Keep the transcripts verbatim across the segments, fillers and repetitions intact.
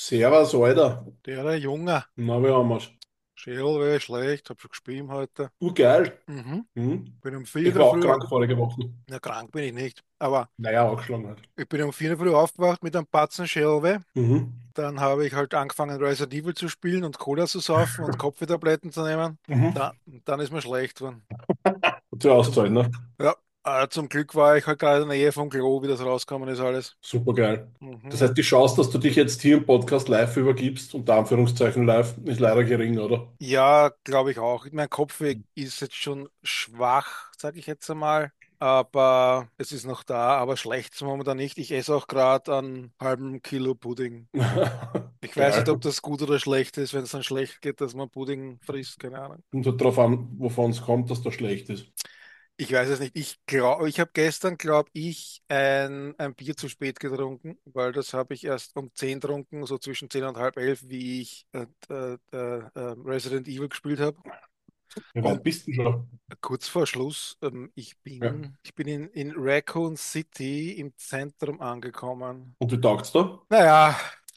Servus, Alter. Der, der Junge. Na, wie haben wir's? Schädel wäre schlecht, hab schon gespielt heute. Du, geil. Mhm. Hm? Bin um vier in Ich der war auch Früh, krank vorige Woche. na krank bin ich nicht, aber Naja, angeschlagen halt. ich bin um vier in der Früh aufgewacht mit einem Batzen Schädelweh. Mhm. Dann habe ich halt angefangen Resident Evil zu spielen und Cola zu saufen und Kopfwehtabletten zu nehmen. Mhm. Da, dann ist mir schlecht geworden. Zur Zum, Auszeit, ne? ja, äh, zum Glück war ich halt gerade in der Nähe vom Klo, wie das rausgekommen ist alles. Super geil. Das Mhm. heißt, die Chance, dass du dich jetzt hier im Podcast live übergibst, unter Anführungszeichen live, ist leider gering, oder? Ja, glaube ich auch. Mein Kopfweg ist jetzt schon schwach, sage ich jetzt einmal. Aber es ist noch da, aber schlecht ist momentan nicht. Ich esse auch gerade einen halben Kilo Pudding. Ich weiß nicht, ob Geil. das gut oder schlecht ist, wenn es dann schlecht geht, dass man Pudding frisst, keine Ahnung. Kommt halt drauf an, wovon es kommt, dass das schlecht ist. Ich weiß es nicht. Ich glaube, ich habe gestern, glaube ich, ein, ein Bier zu spät getrunken, weil das habe ich erst um zehn getrunken, so zwischen zehn und halb elf, wie ich äh, äh, äh, äh, Resident Evil gespielt habe. Wie weit Und bist du schon? kurz vor Schluss, ähm, ich Ja. bin, ich bin in, in Raccoon City im Zentrum angekommen. Und wie taugt's da? Naja,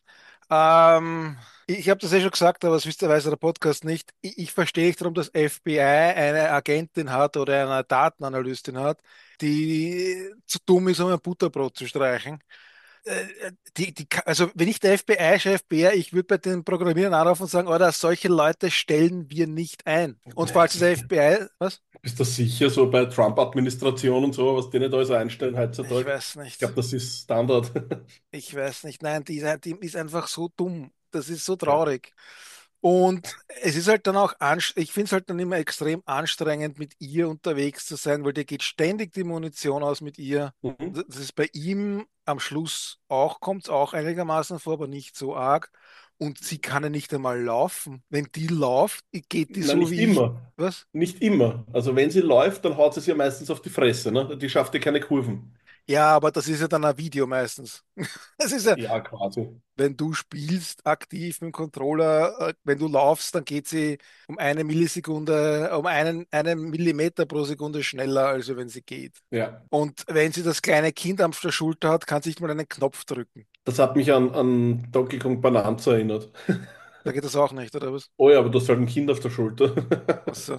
ähm, ich habe das ja schon gesagt, aber das wisst ihr, weiß der Podcast nicht. Ich, ich verstehe nicht, warum das F B I eine Agentin hat oder eine Datenanalystin hat, die zu dumm ist, um ein Butterbrot zu streichen. Äh, die, die, also wenn ich der F B I-Chef wäre, ich würde bei den Programmierern anrufen und sagen, oder solche Leute stellen wir nicht ein. Und falls es der F B I, was? Bist du sicher so bei Trump-Administration und so, was die nicht alles einstellen Ich heutzutage? weiß Ich glaube, nicht. das ist Standard. Ich weiß nicht. Nein, die, ist- die ist einfach so dumm. Das ist so Ja. traurig. Und es ist halt dann auch, anst- ich finde es halt dann immer extrem anstrengend, mit ihr unterwegs zu sein, weil dir geht ständig die Munition aus mit ihr. Mhm. Das ist bei ihm am Schluss auch, kommt es auch einigermaßen vor, aber nicht so arg. Und sie kann ja nicht einmal laufen. Wenn die läuft, geht die Na, so nicht wie ich. immer. Was? Nicht immer. Also wenn sie läuft, dann haut sie sich ja meistens auf die Fresse, ne? Die schafft ja keine Kurven. Ja, aber das ist ja dann ein Video meistens. Das ist ja, Ja, quasi. wenn du spielst aktiv mit dem Controller, äh, wenn du laufst, dann geht sie um eine Millisekunde, um einen, einen Millimeter pro Sekunde schneller, als wenn sie geht. Ja. Und wenn sie das kleine Kind auf der Schulter hat, kann sie nicht mal einen Knopf drücken. Das hat mich an, an Donkey Kong Bonanza erinnert. Da geht das auch nicht, oder was? Oh ja, aber du hast halt ein Kind auf der Schulter. Also,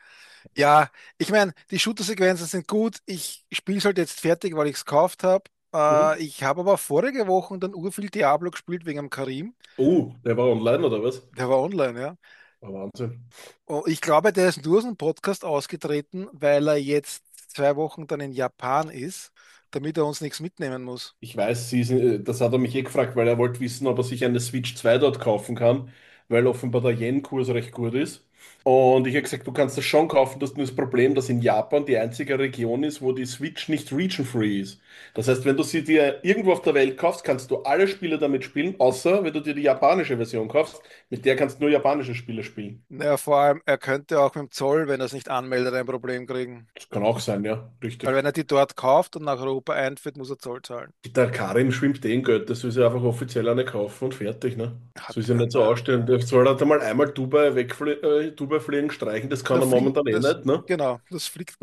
ja, ich meine, die Shooter-Sequenzen sind gut. Ich spiele es halt jetzt fertig, weil ich es gekauft habe. Mhm. Äh, ich habe aber vorige Woche dann urviel Diablo gespielt wegen dem Karim. Oh, der war online oder was? Der war online, ja. Oh, Wahnsinn. Oh, ich glaube, der ist nur aus dem Podcast ausgetreten, weil er jetzt zwei Wochen dann in Japan ist, damit er uns nichts mitnehmen muss. Ich weiß, sie ist, äh, das hat er mich eh gefragt, weil er wollte wissen, ob er sich eine Switch zwei dort kaufen kann, weil offenbar der Yen-Kurs recht gut ist. Und ich habe gesagt, du kannst das schon kaufen, das ist nur das Problem, dass in Japan die einzige Region ist, wo die Switch nicht region-free ist. Das heißt, wenn du sie dir irgendwo auf der Welt kaufst, kannst du alle Spiele damit spielen, außer wenn du dir die japanische Version kaufst, mit der kannst du nur japanische Spiele spielen. Naja, vor allem, er könnte auch mit dem Zoll, wenn er es nicht anmeldet, ein Problem kriegen. Das kann auch sein, ja, Weil richtig. wenn er die dort kauft und nach Europa einführt, muss er Zoll zahlen. Der Karim schwimmt eh in Geld, das soll sie einfach offiziell eine kaufen und fertig, ne? Soll Hat, sie hat, nicht so ja. ausstellen. Der soll halt einmal einmal Dubai wegflie äh, Dubai fliegen, streichen, das kann Da er fliegt momentan eh das, nicht, ne? genau, das fliegt.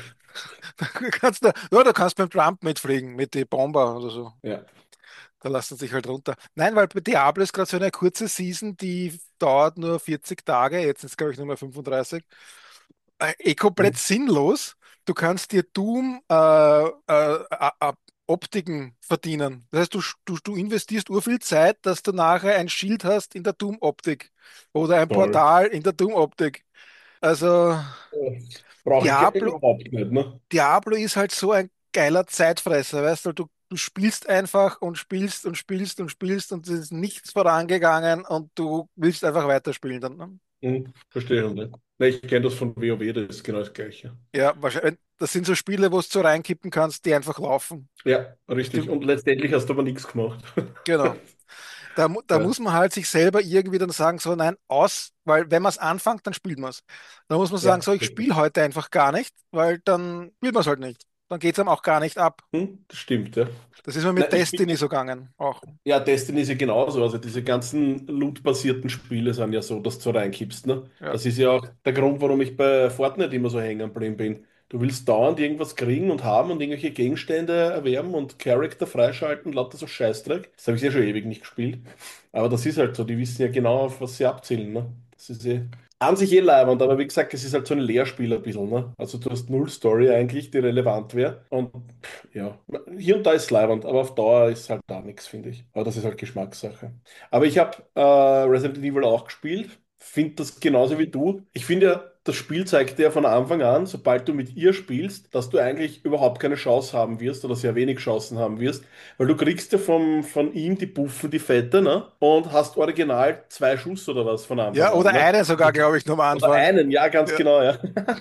Da kannst du, ja, du kannst beim Trump mitfliegen, mit den Bomber oder so. Ja. Da lassen sie sich halt runter. Nein, weil bei Diablo ist gerade so eine kurze Season, die dauert nur vierzig Tage. Jetzt sind es, glaube ich, nur mehr fünfunddreißig. Äh, eh komplett Mhm. sinnlos. Du kannst dir Doom äh, äh, äh, äh, Optiken verdienen. Das heißt, du, du, du investierst urviel Zeit, dass du nachher ein Schild hast in der Doom-Optik oder ein Toll. Portal in der Doom-Optik. Also Brauche ich ge- Diablo, überhaupt nicht, ne? Diablo ist halt so ein geiler Zeitfresser, weißt du, du, du spielst einfach und spielst und spielst und spielst und es ist nichts vorangegangen und du willst einfach weiterspielen dann. Ne? Mhm. Verstehe ich nicht. Ne, ich kenne das von WoW, das ist genau das Gleiche. Ja, wahrscheinlich. Das sind so Spiele, wo du so reinkippen kannst, die einfach laufen. Ja, richtig. Die, Und letztendlich hast du aber nichts gemacht. genau. Da, mu- da Ja, muss man halt sich selber irgendwie dann sagen, so nein, aus, weil wenn man es anfängt, dann spielt man es. Dann muss man sagen, ja, so ich richtig. spiele heute einfach gar nicht, weil dann spielt man es halt nicht. Dann geht es einem auch gar nicht ab. Hm, das stimmt, ja. Das ist mir Na, mit ich bin Destiny so gegangen. Auch. Ja, Destiny ist ja genauso. Also diese ganzen Loot-basierten Spiele sind ja so, dass du reinkippst, ne? Ja. Das ist ja auch der Grund, warum ich bei Fortnite immer so hängen geblieben bin. Du willst dauernd irgendwas kriegen und haben und irgendwelche Gegenstände erwerben und Charakter freischalten, lauter so Scheißdreck. Das habe ich ja schon ewig nicht gespielt. Aber das ist halt so, die wissen ja genau, auf was sie abzielen, ne? Das ist eh an sich eh leibernd, aber wie gesagt, es ist halt so ein Leerspiel ein bisschen, ne? Also du hast null Story eigentlich, die relevant wäre. Und pff, ja, hier und da ist es leibernd, aber auf Dauer ist halt da nichts, finde ich. Aber das ist halt Geschmackssache. Aber ich habe äh, Resident Evil auch gespielt, finde das genauso wie du. Ich finde ja, das Spiel zeigt dir von Anfang an, sobald du mit ihr spielst, dass du eigentlich überhaupt keine Chance haben wirst oder sehr wenig Chancen haben wirst, weil du kriegst ja vom, von ihm die Buffen, die Fette, ne? Und hast original zwei Schuss oder was von Anfang Ja, an, oder ne? einen sogar, glaube ich, nur am Oder Anfang. einen, ja, ganz Ja, genau, ja.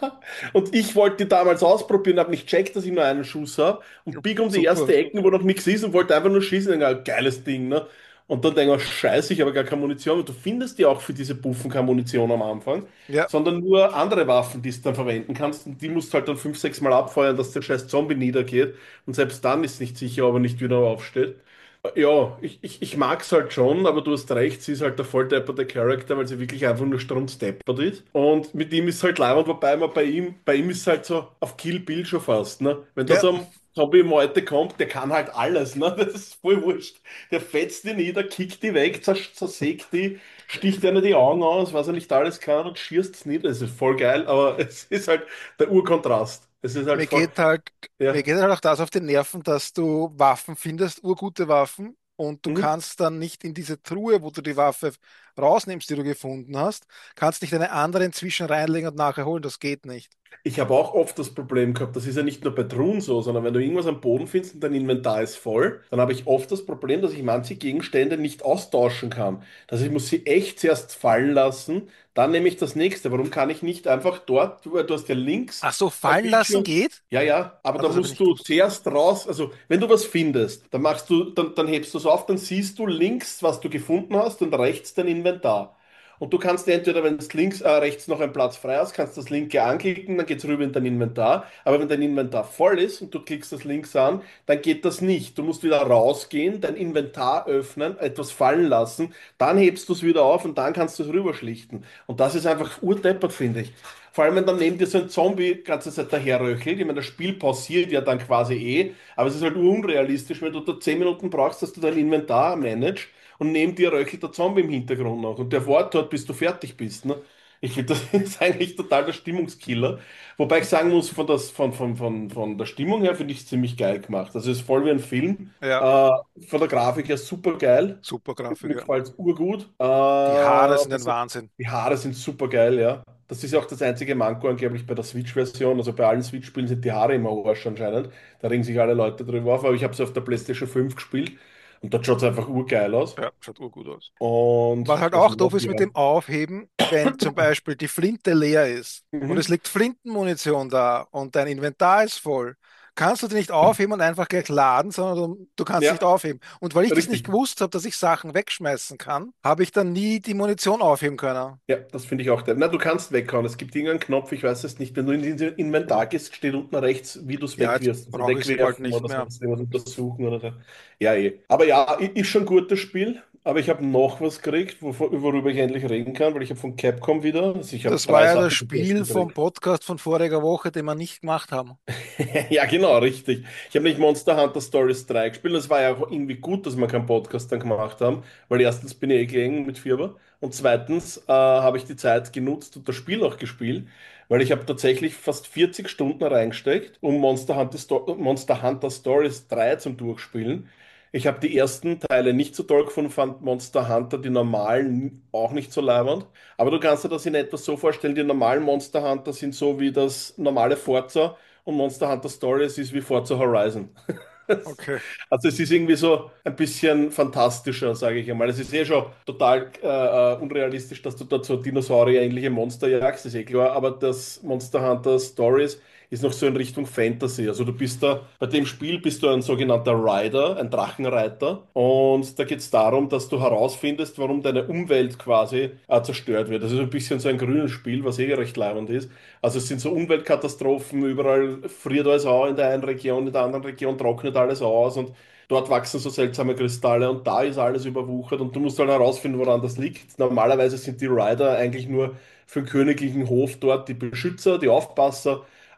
Und ich wollte die damals ausprobieren, habe nicht checkt, dass ich nur einen Schuss habe und biege um die super. erste Ecke, wo noch nichts ist und wollte einfach nur schießen. Und denke, geiles Ding, ne? Und dann denke ich, scheiße, ich habe gar keine Munition. Und du findest ja auch für diese Buffen keine Munition am Anfang, Ja, sondern nur andere Waffen, die du dann verwenden kannst. Und die musst du halt dann fünf, sechs Mal abfeuern, dass der scheiß Zombie niedergeht. Und selbst dann ist nicht sicher, ob er nicht wieder aufsteht. Ja, ich, ich, ich mag es halt schon, aber du hast recht, sie ist halt der volldepperte Charakter, weil sie wirklich einfach nur strunzdeppert ist. Und mit ihm ist halt leibend, wobei man bei ihm, bei ihm ist halt so auf Kill Bill schon fast, ne? Wenn da ja, so ein Zombie-Meute kommt, der kann halt alles, ne? Das ist voll wurscht. Der fetzt die nieder, kickt die weg, zers zersägt die, sticht einer die Augen aus, was er nicht alles kann und schießt es nieder. Das ist voll geil, aber es ist halt der Urkontrast. Es ist halt mir voll, geht halt, mir ja. geht halt auch das auf die Nerven, dass du Waffen findest, urgute Waffen, und du Mhm. kannst dann nicht in diese Truhe, wo du die Waffe rausnimmst, die du gefunden hast, kannst nicht eine andere inzwischen reinlegen und nachher holen. Das geht nicht. Ich habe auch oft das Problem gehabt, das ist ja nicht nur bei Truhen so, sondern wenn du irgendwas am Boden findest und dein Inventar ist voll, dann habe ich oft das Problem, dass ich manche Gegenstände nicht austauschen kann. Das heißt, ich muss sie echt zuerst fallen lassen, dann nehme ich das nächste. Warum kann ich nicht einfach dort, du, du hast ja links Ach so, am fallen lassen Bildschirm. geht? Ja, ja, aber Ah, da das habe ich musst nicht du gewusst. zuerst raus, also wenn du was findest, dann machst du, dann, dann hebst du es auf, dann siehst du links, was du gefunden hast und rechts dein Inventar. Und du kannst entweder, wenn es links, äh, rechts noch ein Platz frei ist, kannst das linke anklicken, dann geht es rüber in dein Inventar. Aber wenn dein Inventar voll ist und du klickst das links an, dann geht das nicht. Du musst wieder rausgehen, dein Inventar öffnen, etwas fallen lassen, dann hebst du es wieder auf und dann kannst du es rüberschlichten. Und das ist einfach urdeppert, finde ich. Vor allem, wenn dann neben dir so ein Zombie die ganze Zeit daherröchelt. Ich meine, das Spiel pausiert ja dann quasi eh, aber es ist halt unrealistisch, wenn du da zehn Minuten brauchst, dass du dein Inventar managst und neben dir röchelt der Zombie im Hintergrund noch und der wartet dort, bis du fertig bist. Ne? Ich finde, das ist eigentlich total der Stimmungskiller. Wobei ich sagen muss, von, das, von, von, von, von der Stimmung her finde ich es ziemlich geil gemacht. Also es ist voll wie ein Film. Ja, Äh, von der Grafik her super geil. super Grafik, Mir ja. gefällt es urgut. Äh, Die Haare sind ein also, Wahnsinn. die Haare sind super geil, ja. Das ist ja auch das einzige Manko angeblich bei der Switch-Version. Also bei allen Switch-Spielen sind die Haare immer Arsch anscheinend. Da regen sich alle Leute drüber auf. Aber ich habe es auf der PlayStation fünf gespielt und dort schaut es einfach urgeil aus. Ja, schaut urgut aus. Was Und halt was auch noch? doof ist mit Ja. dem Aufheben, wenn zum Beispiel die Flinte leer ist und es Mhm. liegt Flintenmunition da und dein Inventar ist voll, kannst du die nicht aufheben und einfach gleich laden, sondern du, du kannst nicht Ja, aufheben. Und weil ich das nicht richtig. gewusst habe, dass ich Sachen wegschmeißen kann, habe ich dann nie die Munition aufheben können. Ja, das finde ich auch. Der. Na, du kannst weghauen. Es gibt irgendeinen Knopf, ich weiß es nicht. Wenn du in den Inventar gehst, steht unten rechts, wie du es Ja, jetzt wegwirfst. Also brauche ich es bald wegwerfen nicht oder mehr. sonst irgendwas untersuchen oder so. Ja, eh. Aber ja, i- ist schon ein gutes Spiel. Aber ich habe noch was gekriegt, wovor- worüber ich endlich reden kann, weil ich habe von Capcom wieder, also ich habe Das war drei ja das Sachen zum Spiel Besten vom gekriegt. Podcast von voriger Woche, den wir nicht gemacht haben. Ja, genau, richtig. Ich habe nicht Monster Hunter Stories drei gespielt. Das war ja auch irgendwie gut, dass wir keinen Podcast dann gemacht haben, weil erstens bin ich eh gegangen mit Firma und zweitens äh, habe ich die Zeit genutzt und das Spiel auch gespielt, weil ich habe tatsächlich fast vierzig Stunden reingesteckt, um Monster Hunter, Sto Monster Hunter Stories drei zum Durchspielen. Ich habe die ersten Teile nicht so toll gefunden, fand Monster Hunter die normalen auch nicht so leibernd. Aber du kannst dir das in etwas so vorstellen, die normalen Monster Hunter sind so wie das normale Forza und Monster Hunter Stories ist wie Forza Horizon. Okay. Also es ist irgendwie so ein bisschen fantastischer, sage ich einmal. Es ist eh schon total äh, äh, unrealistisch, dass du dort so Dinosaurier-ähnliche Monster jagst, ist eh klar, aber das Monster Hunter Stories ist noch so in Richtung Fantasy. Also du bist da, bei dem Spiel bist du ein sogenannter Rider, ein Drachenreiter. Und da geht es darum, dass du herausfindest, warum deine Umwelt quasi äh, zerstört wird. Das ist ein bisschen so ein grünes Spiel, was eh recht leibend ist. Also es sind so Umweltkatastrophen, überall friert alles aus in der einen Region, in der anderen Region trocknet alles aus und dort wachsen so seltsame Kristalle und da ist alles überwuchert und du musst halt herausfinden, woran das liegt. Normalerweise sind die Rider eigentlich nur für den königlichen Hof dort die Beschützer, die Aufpasser,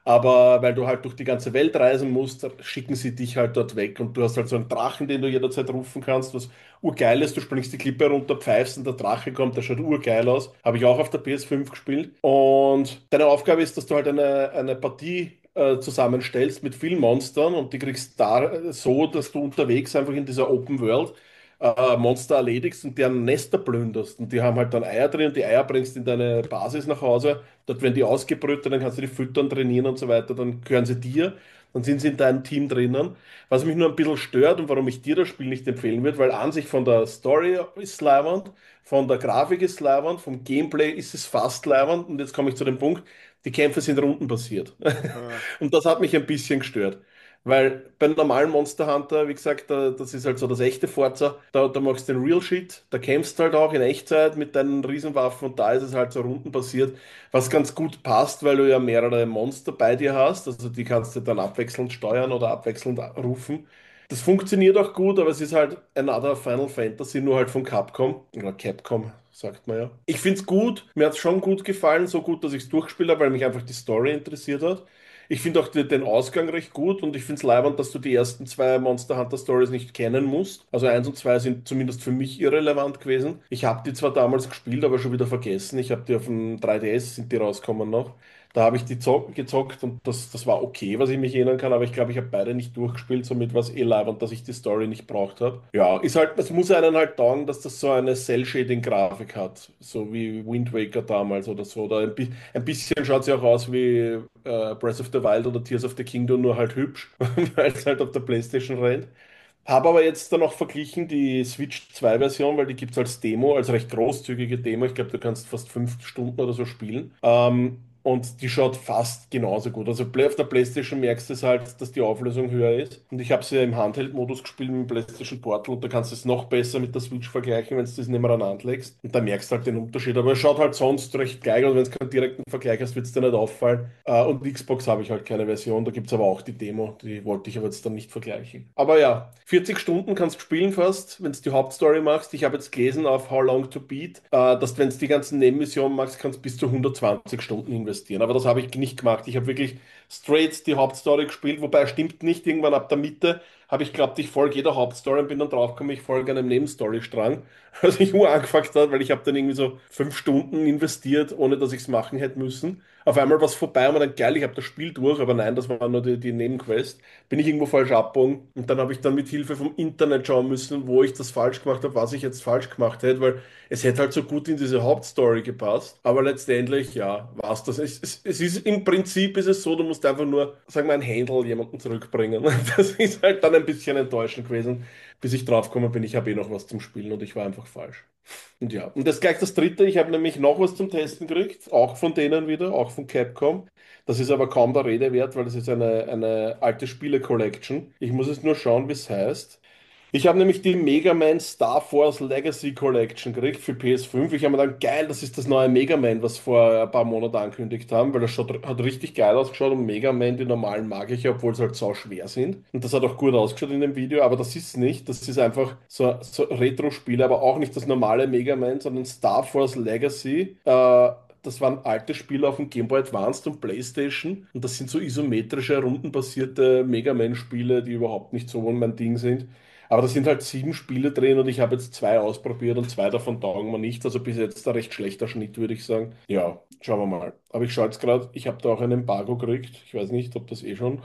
Aber weil du halt durch die ganze Welt reisen musst, schicken sie dich halt dort weg. Und du hast halt so einen Drachen, den du jederzeit rufen kannst, was urgeil ist. Du springst die Klippe runter, pfeifst und der Drache kommt, der schaut urgeil aus. Habe ich auch auf der P S fünf gespielt. Und deine Aufgabe ist, dass du halt eine, eine Partie äh, zusammenstellst mit vielen Monstern und die kriegst da äh, so, dass du unterwegs einfach in dieser Open World äh, Monster erledigst und deren Nester plünderst. Und die haben halt dann Eier drin und die Eier bringst in deine Basis nach Hause. Dort werden die ausgebrütet, dann kannst du die füttern, trainieren und so weiter. Dann gehören sie dir, dann sind sie in deinem Team drinnen. Was mich nur ein bisschen stört und warum ich dir das Spiel nicht empfehlen würde, weil an sich von der Story ist leiwand, von der Grafik ist leiwand, vom Gameplay ist es fast leiwand. Und jetzt komme ich zu dem Punkt, die Kämpfe sind rundenbasiert. Äh, Und das hat mich ein bisschen gestört. Weil beim normalen Monster Hunter, wie gesagt, da, das ist halt so das echte Forza, da, da machst du den Real Shit, da kämpfst du halt auch in Echtzeit mit deinen Riesenwaffen und da ist es halt so rundenbasiert, was ganz gut passt, weil du ja mehrere Monster bei dir hast, also die kannst du dann abwechselnd steuern oder abwechselnd rufen. Das funktioniert auch gut, aber es ist halt another Final Fantasy, nur halt von Capcom, oder Capcom, sagt man ja. Ich finde es gut, mir hat es schon gut gefallen, so gut, dass ich es durchgespielt habe, weil mich einfach die Story interessiert hat. Ich finde auch die, den Ausgang recht gut und ich finde es leibend, dass du die ersten zwei Monster Hunter Stories nicht kennen musst. Also eins und zwei sind zumindest für mich irrelevant gewesen. Ich habe die zwar damals gespielt, aber schon wieder vergessen. Ich habe die auf dem drei D S, sind die rausgekommen noch. Da habe ich die zock, gezockt und das, das war okay, was ich mich erinnern kann, aber ich glaube, ich habe beide nicht durchgespielt, somit war es eh leibend, dass ich die Story nicht braucht habe. Ja, ist halt, es muss einen halt taugen, dass das so eine Cell-Shading-Grafik hat, so wie Wind Waker damals oder so. Oder ein, bi ein bisschen schaut sie auch aus wie äh, Breath of the Wild oder Tears of the Kingdom, nur halt hübsch, weil es halt auf der PlayStation rennt. Habe aber jetzt dann auch verglichen die Switch zwei Version, weil die gibt es als Demo, als recht großzügige Demo. Ich glaube, du kannst fast fünf Stunden oder so spielen. Ähm, und die schaut fast genauso gut. Also Play- auf der PlayStation merkst du es halt, dass die Auflösung höher ist. Und ich habe sie ja im Handheld-Modus gespielt mit dem PlayStation Portal und da kannst du es noch besser mit der Switch vergleichen, wenn du das nebeneinander legst. Und da merkst du halt den Unterschied. Aber es schaut halt sonst recht geil und wenn du keinen direkten Vergleich hast, wird es dir nicht auffallen. Äh, und Xbox habe ich halt keine Version. Da gibt es aber auch die Demo. Die wollte ich aber jetzt dann nicht vergleichen. Aber ja, vierzig Stunden kannst du spielen fast, wenn du die Hauptstory machst. Ich habe jetzt gelesen auf How Long to Beat, äh, dass wenn du die ganzen Nebenmissionen machst, kannst du bis zu hundertzwanzig Stunden investieren. Aber das habe ich nicht gemacht. Ich habe wirklich straight die Hauptstory gespielt, wobei stimmt nicht, irgendwann ab der Mitte habe ich geglaubt, ich folge jeder Hauptstory und bin dann draufgekommen, ich folge einem Nebenstorystrang. Also ich nur angefangen hat, weil ich habe dann irgendwie so fünf Stunden investiert, ohne dass ich es machen hätte müssen. Auf einmal war es vorbei und man dann geil, ich habe das Spiel durch, aber nein, das war nur die, die Nebenquest. Bin ich irgendwo falsch abgebogen und dann habe ich dann mit Hilfe vom Internet schauen müssen, wo ich das falsch gemacht habe, was ich jetzt falsch gemacht hätte, weil es hätte halt so gut in diese Hauptstory gepasst. Aber letztendlich, ja, war es das. Es, es, es ist im Prinzip ist es so, du musst einfach nur, sagen wir, ein Handle jemanden zurückbringen. Das ist halt dann ein bisschen enttäuschend gewesen, bis ich draufgekommen bin, ich habe eh noch was zum Spielen und ich war einfach falsch. Und ja, und das ist gleich das dritte, ich habe nämlich noch was zum Testen gekriegt, auch von denen wieder, auch von Capcom. Das ist aber kaum der Rede wert, weil das ist eine, eine alte Spiele-Collection. Ich muss jetzt nur schauen, wie es heißt. Ich habe nämlich die Mega Man Star Force Legacy Collection gekriegt für P S fünf. Ich habe mir gedacht, geil, das ist das neue Mega Man, was vor ein paar Monaten angekündigt haben, weil das schaut, hat richtig geil ausgeschaut und Mega Man, die normalen mag ich ja, obwohl sie halt sau schwer sind. Und das hat auch gut ausgeschaut in dem Video, aber das ist nicht. Das ist einfach so, so Retro-Spiele, aber auch nicht das normale Mega Man, sondern Star Force Legacy. Äh, Das waren alte Spiele auf dem Game Boy Advanced und PlayStation. Und das sind so isometrische, rundenbasierte Mega Man-Spiele, die überhaupt nicht so mein Ding sind. Aber da sind halt sieben Spiele drin und ich habe jetzt zwei ausprobiert und zwei davon taugen mir nicht. Also bis jetzt ein recht schlechter Schnitt, würde ich sagen. Ja, schauen wir mal. Aber ich schaue jetzt gerade, ich habe da auch ein Embargo gekriegt. Ich weiß nicht, ob das eh schon.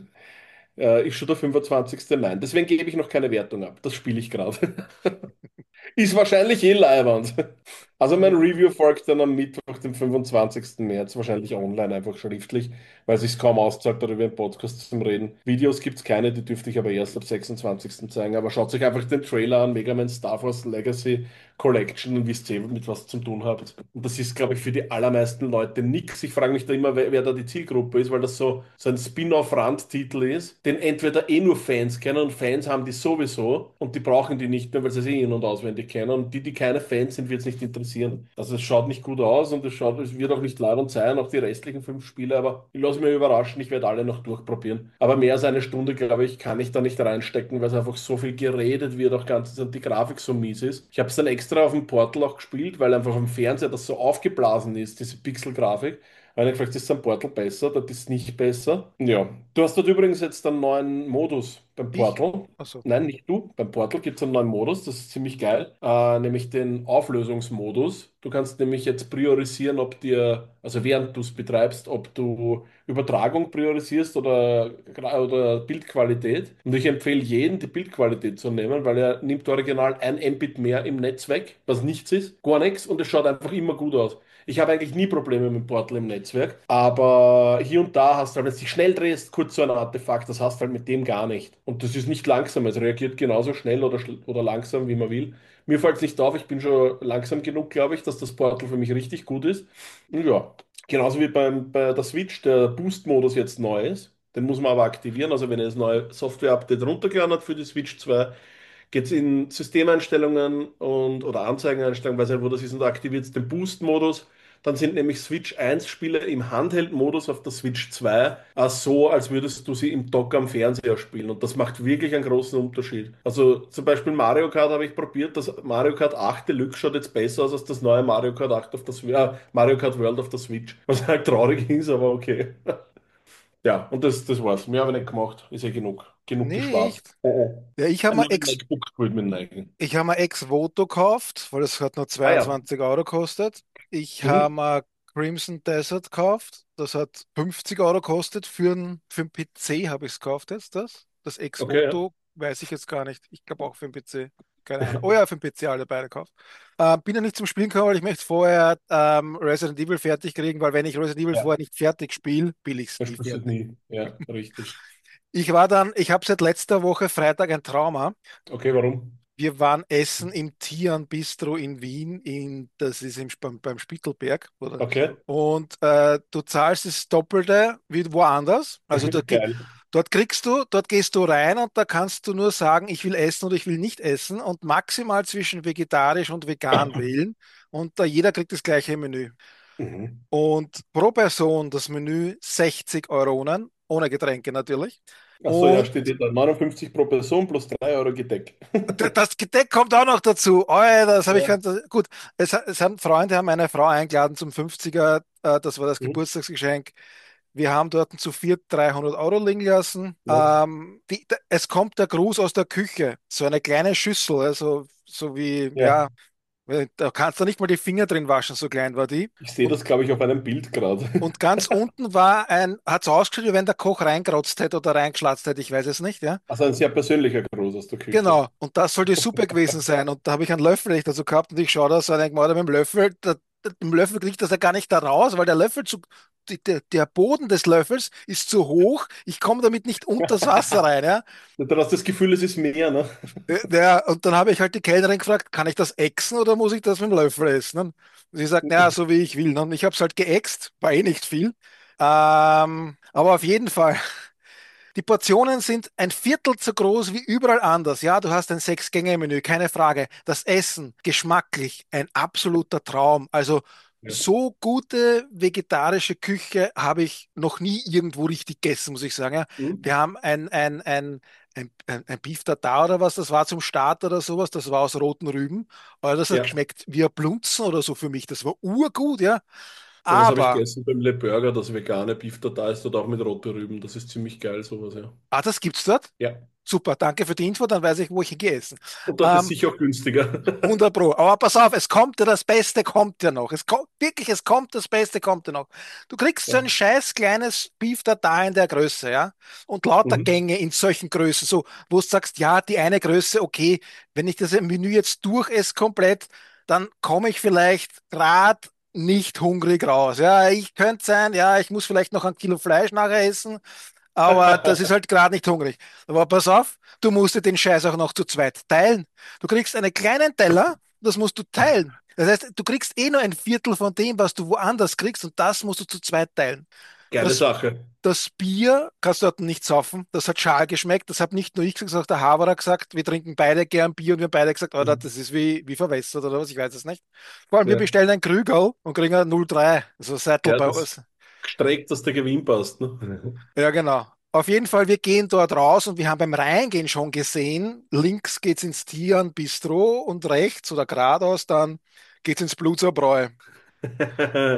Äh, ist schon der fünfundzwanzigste. Nein, deswegen gebe ich noch keine Wertung ab. Das spiele ich gerade. Ist wahrscheinlich eh leiwand. Also mein hm, Review folgt dann am Mittwoch, dem fünfundzwanzigsten März, wahrscheinlich online, einfach schriftlich, weil es sich kaum auszahlt, darüber im Podcast zu reden. Videos gibt es keine, die dürfte ich aber erst ab sechsundzwanzigsten zeigen. Aber schaut euch einfach den Trailer an, Mega Man Star Force Legacy Collection und wisst ihr, mit was zu tun habt. Und das ist, glaube ich, für die allermeisten Leute nix. Ich frage mich da immer, wer, wer da die Zielgruppe ist, weil das so, so ein Spin-off-Randtitel ist, den entweder eh nur Fans kennen und Fans haben die sowieso und die brauchen die nicht mehr, weil sie sie in- und auswendig kennen. Und die, die keine Fans sind, wird es nicht interessieren. Also es schaut nicht gut aus und es schaut, es wird auch nicht leibend sein, auch die restlichen fünf Spiele, aber ich lasse mich überraschen, ich werde alle noch durchprobieren. Aber mehr als eine Stunde, glaube ich, kann ich da nicht reinstecken, weil es einfach so viel geredet wird, auch ganz und die Grafik so mies ist. Ich habe es dann extra auf dem Portal auch gespielt, weil einfach am Fernseher das so aufgeblasen ist, diese Pixel-Grafik. Habe ich gefragt, ist am Portal besser? Das ist nicht besser. Ja. Du hast dort übrigens jetzt einen neuen Modus beim Ich? Portal. Achso. Nein, nicht du. Beim Portal gibt es einen neuen Modus, das ist ziemlich geil, äh, nämlich den Auflösungsmodus. Du kannst nämlich jetzt priorisieren, ob dir, also während du es betreibst, ob du Übertragung priorisierst oder, oder Bildqualität. Und ich empfehle jeden, die Bildqualität zu nehmen, weil er nimmt original ein Mbit mehr im Netz weg, was nichts ist, gar nichts, und es schaut einfach immer gut aus. Ich habe eigentlich nie Probleme mit dem Portal im Netzwerk, aber hier und da hast du halt, wenn du dich schnell drehst, kurz so ein Artefakt, das hast du halt mit dem gar nicht. Und das ist nicht langsam, es reagiert genauso schnell oder, schl- oder langsam, wie man will. Mir fällt es nicht auf, ich bin schon langsam genug, glaube ich, dass das Portal für mich richtig gut ist. Und ja, genauso wie beim, bei der Switch der Boost-Modus jetzt neu ist. Den muss man aber aktivieren. Also wenn ihr das neue Software-Update runtergeladen hat für die Switch zwei, geht es in Systemeinstellungen und oder Anzeigeneinstellungen, weiß nicht, wo das ist, und da aktiviert es den Boost-Modus. Dann sind nämlich Switch eins Spiele im Handheld-Modus auf der Switch zwei äh, so, als würdest du sie im Dock am Fernseher spielen. Und das macht wirklich einen großen Unterschied. Also zum Beispiel Mario Kart habe ich probiert. Das Mario Kart acht Deluxe schaut jetzt besser aus als das neue Mario Kart acht auf der Swi- äh, Mario Kart World auf der Switch. Was halt traurig ist, aber okay. Ja, und das, das war's. Mehr habe ich nicht gemacht. Ist eh genug. Genug geschwatzt. Nicht. Oh, oh. Ja, ich habe Ein mir neues ex MacBook geholt mit dem eigenen. ich habe mir Ex-Voto gekauft, weil das hat nur Ah ja. zweiundzwanzig Euro gekostet. Ich habe Mhm. mir Crimson Desert gekauft. Das hat fünfzig Euro gekostet. Für einen für einen P C habe ich es gekauft jetzt, das. Das Okay, ja. Ex-Voto weiß ich jetzt gar nicht. Ich glaube auch für den P C. Keine Ahnung. Oh ja, für den P C alle beide gekauft. Äh, bin ja nicht zum Spielen gekommen, weil ich möchte vorher ähm, Resident Evil fertig kriegen, weil wenn ich Resident Evil Ja, vorher nicht fertig spiele, will ich es das nie spielst du fertig. nie. Ja, richtig. Ich war dann, ich habe seit letzter Woche Freitag ein Trauma. Okay, warum? Wir waren essen im Tian Bistro in Wien, in, das ist im, beim, beim Spittelberg. Oder? Okay. Und äh, du zahlst das Doppelte wie woanders. Also da, ge- Geil. dort kriegst du, dort gehst du rein und da kannst du nur sagen, ich will essen oder ich will nicht essen und maximal zwischen vegetarisch und vegan wählen. Und da jeder kriegt das gleiche Menü. Mhm. Und pro Person das Menü sechzig Euronen, ohne Getränke natürlich. Achso, ja, Und steht hier da. neunundfünfzig pro Person plus drei Euro Gedeck. D- das Gedeck kommt auch noch dazu. Oh, ja, das habe ich Ja. ganz, gut. Es, ha- es haben Freunde haben eine Frau eingeladen zum fünfziger, äh, das war das Mhm. Geburtstagsgeschenk. Wir haben dort zu viert dreihundert Euro liegen lassen. Ja. Ähm, die, d- es kommt der Gruß aus der Küche, so eine kleine Schüssel, also so wie, Ja. ja, da kannst du nicht mal die Finger drin waschen, so klein war die. Ich sehe Und, das, glaube ich, auf einem Bild gerade. und ganz unten war ein, hat es ausgeschaut, wie wenn der Koch reingerotzt hätte oder reingeschlatzt hätte, ich weiß es nicht, ja. Also ein sehr persönlicher Gruß aus der Küche. Genau, und das soll die Suppe gewesen sein. Und da habe ich einen Löffel nicht dazu gehabt und ich schaue da so und denke mir, mit dem Löffel, da, da, im Löffel kriegt das ja gar nicht da raus, weil der Löffel zu, die, der, der Boden des Löffels ist zu hoch. Ich komme damit nicht unter das Wasser rein, ja. Du hast das Gefühl, es ist mehr, ne? Der, der, und dann habe ich halt die Kellnerin gefragt, kann ich das ächzen oder muss ich das mit dem Löffel essen? Und sie sagt, naja, so wie ich will. Und ich habe es halt geäxt, war eh nicht viel. Ähm, aber auf jeden Fall. Die Portionen sind ein Viertel so groß wie überall anders. Ja, du hast ein Sechs-Gänge-Menü, keine Frage. Das Essen, geschmacklich, ein absoluter Traum. Also Ja. so gute vegetarische Küche habe ich noch nie irgendwo richtig gegessen, muss ich sagen. Ja, Mhm. wir haben ein, ein, ein, ein, ein, ein Beef Tartar oder was, das war zum Start oder sowas, das war aus roten Rüben. Aber das hat Ja. geschmeckt wie ein Blunzen oder so für mich. Das war urgut, ja. Sowas habe ich Aber, gegessen beim Le Burger, das vegane Beef da ist dort auch mit rote Rüben. Das ist ziemlich geil, sowas, ja. ah, das gibt's dort? Ja. Super, danke für die Info, dann weiß ich, wo ich ihn gegessen. Und dort ist Ähm, sicher auch günstiger. hundert Pro. Aber pass auf, es kommt ja das Beste, kommt ja noch. Es kommt, wirklich, es kommt das Beste, kommt ja noch. Du kriegst so Ja. ein scheiß kleines Beef da in der Größe, ja? Und lauter Mhm. Gänge in solchen Größen, so, wo du sagst, ja, die eine Größe, okay, wenn ich das Menü jetzt durch esse komplett, dann komme ich vielleicht gerade nicht hungrig raus. Ja, ich könnte sein, ja, ich muss vielleicht noch ein Kilo Fleisch nachher essen, aber das ist halt gerade nicht hungrig. Aber pass auf, du musst dir den Scheiß auch noch zu zweit teilen. Du kriegst einen kleinen Teller, das musst du teilen. Das heißt, du kriegst eh nur ein Viertel von dem, was du woanders kriegst, und das musst du zu zweit teilen. Geile Das, Sache. das Bier kannst du dort nicht saufen, das hat schal geschmeckt, das hat nicht nur ich gesagt, das hat auch der Haberer gesagt, wir trinken beide gern Bier und wir haben beide gesagt, Alter, Mhm. das ist wie, wie verwässert oder was, ich weiß es nicht. Vor allem, wir Ja. bestellen ein Krügerl und kriegen ein null Komma drei, also Seitel Ja, bei das uns. streckt, dass der Gewinn passt, ne? Ja, genau. Auf jeden Fall, wir gehen dort raus und wir haben beim Reingehen schon gesehen, links geht's ins Tian Bistro und rechts oder geradeaus dann geht's ins Blutsabräu.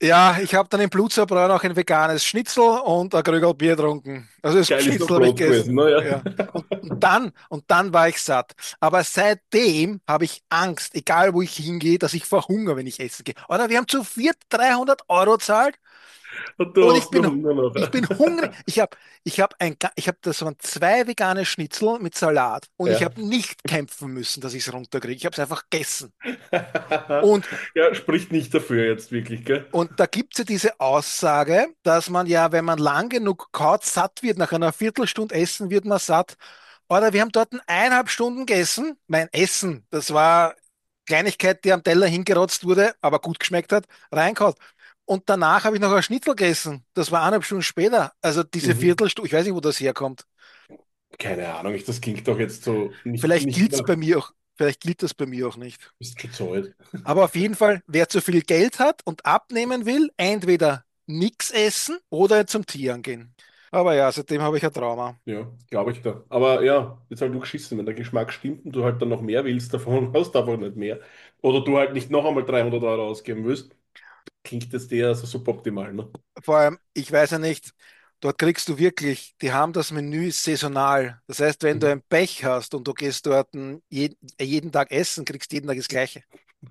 Ja, ich habe dann im Blutzerbrau noch ein veganes Schnitzel und ein Krügel Bier getrunken. Also das Geil ist noch Schnitzel habe ich Brot gewesen, gegessen. ne? Ja. Und, und dann, und dann war ich satt. Aber seitdem habe ich Angst, egal wo ich hingehe, dass ich verhungere, wenn ich essen gehe. Oder wir haben zu viert dreihundert Euro zahlt Und du und ich hast noch bin, Hunger noch. ich bin hungrig. Ich habe, ich habe ein, ga- ich habe, das waren zwei vegane Schnitzel mit Salat und ich Ja. habe nicht kämpfen müssen, dass ich es runterkriege. Ich habe es einfach gegessen. Und Ja, spricht nicht dafür jetzt wirklich, gell? Und da gibt es ja diese Aussage, dass man ja, wenn man lang genug kaut, satt wird. Nach einer Viertelstunde Essen wird man satt. Oder wir haben dort eineinhalb Stunden gegessen. Mein Essen, das war Kleinigkeit, die am Teller hingerotzt wurde, aber gut geschmeckt hat, reingehauen. Und danach habe ich noch ein Schnitzel gegessen. Das war eineinhalb Stunden später. Also diese Mhm. Viertelstunde, ich weiß nicht, wo das herkommt. Keine Ahnung, ich, das klingt doch jetzt so nicht, Vielleicht nicht gilt es nach, bei mir auch, vielleicht gilt das bei mir auch nicht. bist schon zu alt. Aber auf jeden Fall, wer zu viel Geld hat und abnehmen will, entweder nichts essen oder zum Tieren gehen. Aber ja, seitdem habe ich ein Trauma. Ja, glaube ich da. Aber ja, jetzt halt du geschissen, wenn der Geschmack stimmt und du halt dann noch mehr willst davon, hast du einfach nicht mehr. Oder du halt nicht noch einmal dreihundert Euro ausgeben willst, klingt das eher so suboptimal, ne? Vor allem, ich weiß ja nicht, dort kriegst du wirklich, die haben das Menü saisonal. Das heißt, wenn du Mhm. ein Pech hast und du gehst dort ein- jeden, jeden Tag essen, kriegst jeden Tag das Gleiche.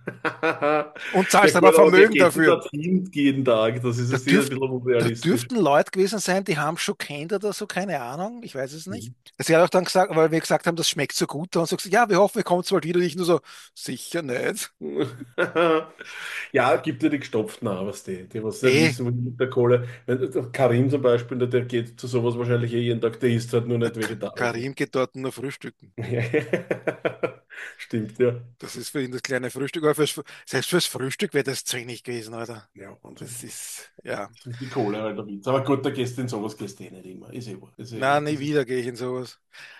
Und Ja zahlst aber gut, aber wer Vermögen geht denn dafür. dorthin jeden Tag? Das ist Da jetzt eher ein dürft, bisschen da unrealistisch. dürften Leute gewesen sein, die haben schon kennt oder so, keine Ahnung, ich weiß es nicht. Mhm. Sie hat auch dann gesagt, weil wir gesagt haben, das schmeckt so gut, und so gesagt, ja, wir hoffen, wir kommen bald wieder. Und ich nur so, sicher nicht. Ja, gibt ja die gestopften auch, was die, die was nicht Eh, wissen, wohin mit der Kohle. Wenn, der Karim zum Beispiel, der, der geht zu sowas wahrscheinlich eh jeden Tag, der isst halt nur der nicht K- vegetarisch. Ne? Karim geht dort nur frühstücken. Stimmt, ja. Das ist für ihn das kleine Frühstück. Aber fürs, selbst fürs Frühstück wäre das zu wenig gewesen, Alter. Ja, Wahnsinn. Das ist, ja. Das ist die Kohle halt der Witz. Aber gut, da gehst du in sowas gehst du eh nicht immer. Ist eh, wohl. ist Na, eh, nie das ist. wieder gehe ich in sowas.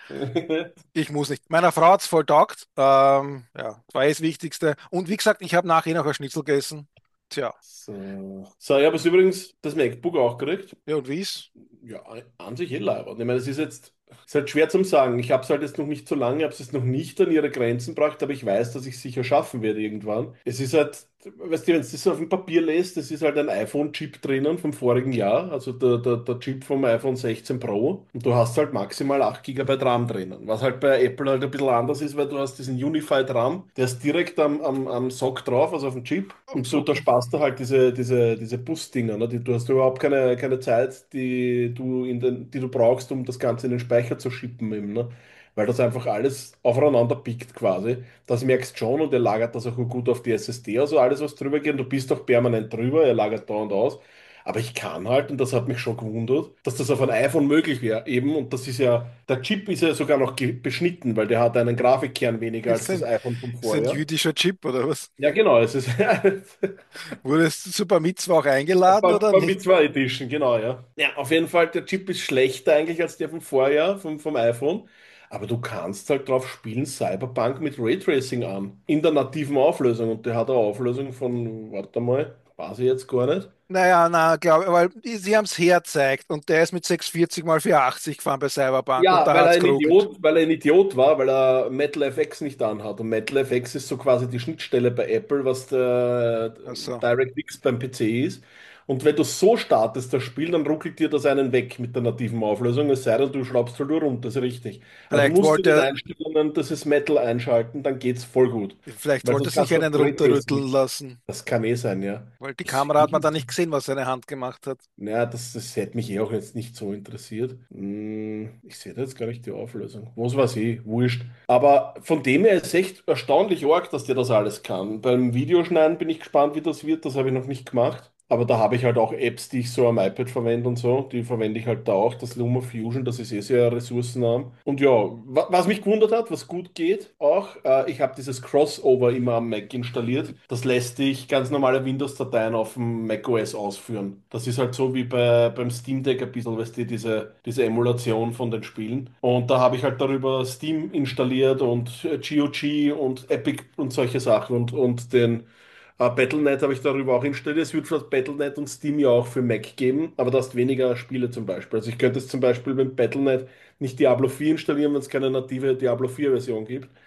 Ich muss nicht. Meiner Frau hat's voll taugt. Ähm, ja, das war eh das Wichtigste. Und wie gesagt, ich habe nachher noch ein Schnitzel gegessen. Tja, So. So, ich habe jetzt übrigens das MacBook auch gekriegt. ja, und wie's? Ja, an sich eh leibend. Ich meine, es ist jetzt ist halt schwer zum sagen. Ich habe es halt jetzt noch nicht so lange, ich habe es jetzt noch nicht an ihre Grenzen gebracht, aber ich weiß, dass ich es sicher schaffen werde irgendwann. Es ist halt, weißt du, wenn du das so auf dem Papier lässt, es ist halt ein iPhone-Chip drinnen vom vorigen Jahr, also der, der, der Chip vom iPhone sechzehn Pro. Und du hast halt maximal acht Gigabyte RAM drinnen. Was halt bei Apple halt ein bisschen anders ist, weil du hast diesen Unified RAM, der ist direkt am, am, am Sock drauf, also auf dem Chip. Am Und du, da Socken. sparst du halt diese, diese, diese Bus-Dinger, ne? Die, du hast überhaupt keine, keine Zeit, die du, in den, die du brauchst, um das Ganze in den Speicher zu schippen, eben, ne? Weil das einfach alles aufeinander pickt quasi. Das merkst schon und er lagert das auch gut auf die S S D, also alles, was drüber geht. Du bist auch permanent drüber, er lagert da und aus. Aber ich kann halt, und das hat mich schon gewundert, dass das auf ein iPhone möglich wäre, eben. Und das ist ja, der Chip ist ja sogar noch ge- beschnitten, weil der hat einen Grafikkern weniger als Ist das ein, iPhone vom ist ein Vorjahr. jüdischer Chip oder was? Ja, genau, es ist Wurdest du zur Bar Mitzwa auch eingeladen Bei, oder bei nicht? Mitzvah Edition, genau, ja. Ja, auf jeden Fall, der Chip ist schlechter eigentlich als der vom Vorjahr, vom, vom iPhone. Aber du kannst halt drauf spielen, Cyberpunk mit Raytracing an. In der nativen Auflösung. Und der hat eine Auflösung von, warte mal, weiß ich jetzt gar nicht. Naja, na, glaube weil sie haben es hergezeigt und der ist mit sechshundertvierzig mal vierhundertachtzig gefahren bei Cyberpunk und Ja, da weil er hat's ein geruckelt. Idiot, weil er ein Idiot war, weil er MetalFX nicht anhat. Und MetalFX ist so quasi die Schnittstelle bei Apple, was der Also, DirectX beim P C ist. Und wenn du so startest, das Spiel, dann ruckelt dir das einen weg mit der nativen Auflösung, es sei denn, du schraubst halt nur runter, das ist richtig. Aber du vielleicht musst in den wollte Einstellungen dieses Metal einschalten, dann geht's voll gut. er, vielleicht Weil wollte er sonst sich kannst du einen das Raytracing runterrütteln nicht. lassen, Das kann eh sein, ja. weil die Ich, Kamera hat ich, man da nicht gesehen, was seine Hand gemacht hat. ja, das, das hätte mich eh auch jetzt nicht so interessiert. Hm, ich sehe da jetzt gar nicht die Auflösung. Was weiß ich, wurscht. Aber von dem her ist es echt erstaunlich arg, dass der das alles kann. Beim Videoschneiden bin ich gespannt, wie das wird. Das habe ich noch nicht gemacht. Aber da habe ich halt auch Apps, die ich so am iPad verwende und so. Die verwende ich halt da auch. Das LumaFusion, das ist eh sehr ressourcenarm. Und ja, wa was mich gewundert hat, was gut geht auch, äh, ich habe dieses Crossover immer am Mac installiert. Das lässt sich ganz normale Windows-Dateien auf dem macOS ausführen. Das ist halt so wie bei, beim Steam Deck ein bisschen, weißt du, diese, diese Emulation von den Spielen. Und da habe ich halt darüber Steam installiert und äh, G O G und Epic und solche Sachen und, und den äh, Battle Punkt net habe ich darüber auch installiert. Es wird zwar Battle Punkt net und Steam ja auch für Mac geben, aber du hast weniger Spiele zum Beispiel. Also ich könnte jetzt zum Beispiel mit Battle Punkt net nicht Diablo vier installieren, wenn es keine native Diablo vier Version gibt.